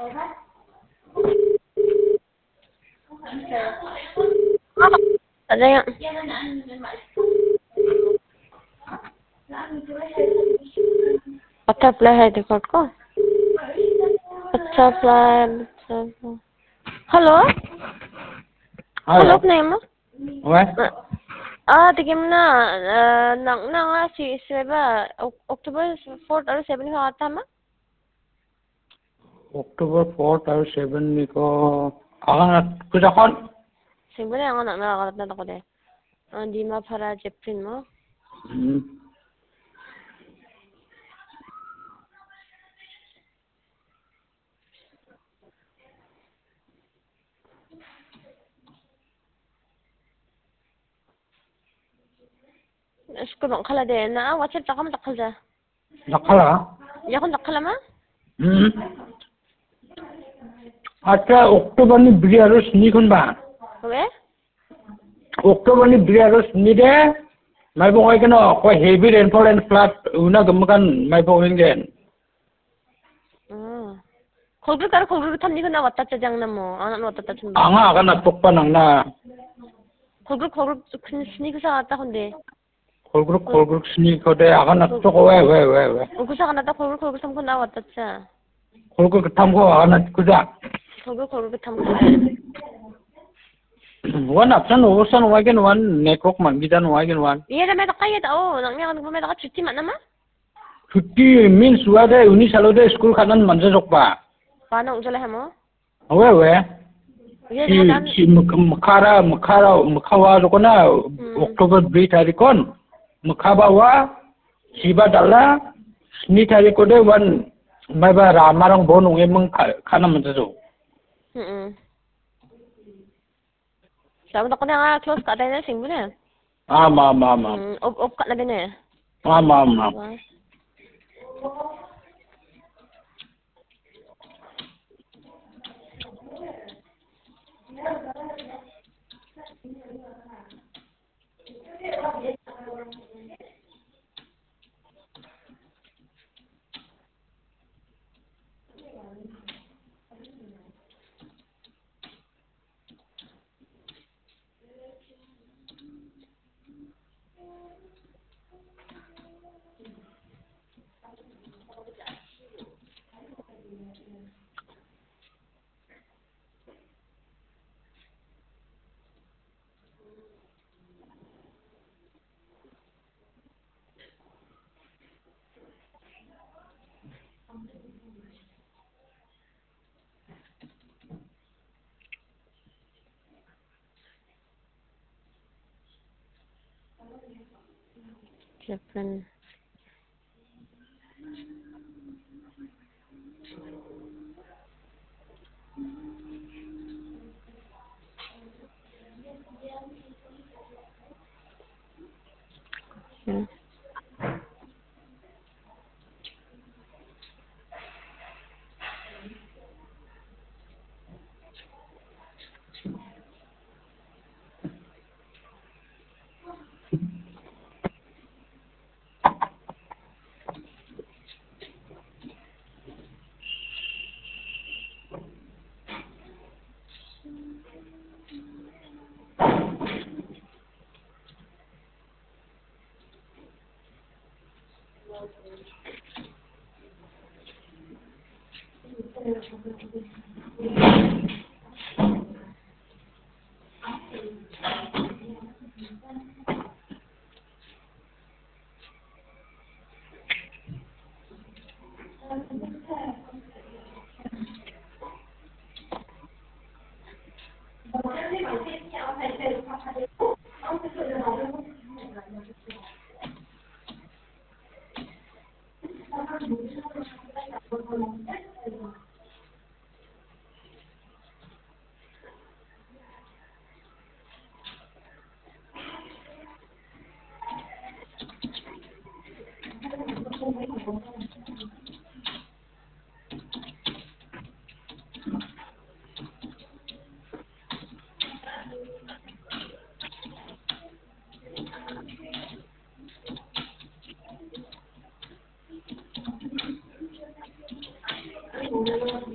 Ada yang butterfly है देखो को butterfly hello hello name What? tigim na nang nga si Seba October 4th or 7th ka ata ma October 4th or 7th ni ko akan kujakon. Siyempre ang anak nakakalat na ako de. Hindi mapara Jeffrin mo. School bang kala de na WhatsApp takam takal ja. Nakala? Ya kon takala ma? Acha October ni Briarus ni kun ba? Oke? October ni Briarus ni de mai bo ai kano ko heavy rainfall and flood una gamakan mai boingen. Kolgru tamni kuna 왔다 짜장 나 뭐. 안 왔다 좀. Anga akan atokpa nang na. kolgru 큰 스니그사 왔다 근데. kolgru sni ko de akan atok we. kusa kana ta kolgru tamko na 왔다 짜. kolgru tam ko akan kuja. kolgru tamko. One option osan wagen one network man gidan wagen one. Iya na may kaya tao. Nang nga may ka chutti man naman. Chutti means wade uni salode school kanan manja jokpa. Paano ujala mo? We. Si makawa joko na October 3 tarikon. Makabawa siba dala ni tariko de one may ba ramarang bonong emang kana manja jok. Sabi ko na nga close ka tayo na singbo na. Ama. Op ka na din eh. Ama. Jeffrin.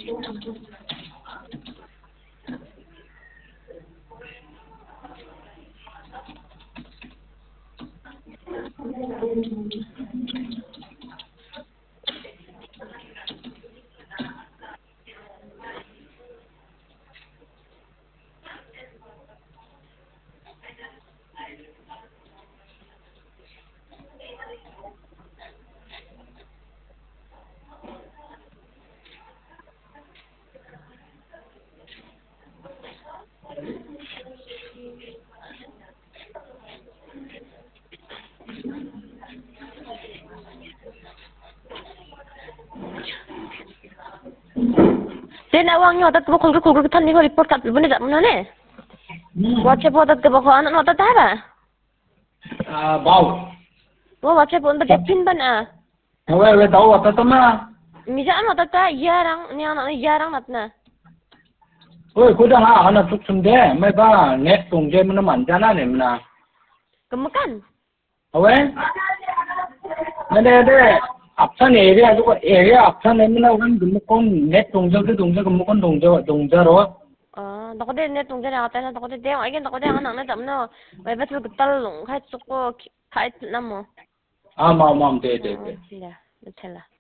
Then awang yo tat ko khul than ni ko report kat bune jam na ne. WhatsApp tat ko ko anak tat ta ba. Bao. Wo WhatsApp on tat pin ban a. We tau apa tu mah? Misa an tat ta yarang ni anak yarang nat na. Oi, kau dah anak tu sendiri, mai ba net tungje mana manjana ni mana. Kemukan. Awe? Ada option area tu area option ni mana kan gemukon net tungje gemukon tungje ro. Dako de net tungje na ata na dako de deng again dako de anak na tam no. Mai ba tu tal long khai su ko khai na mo. Mam, de. Ya, betul lah.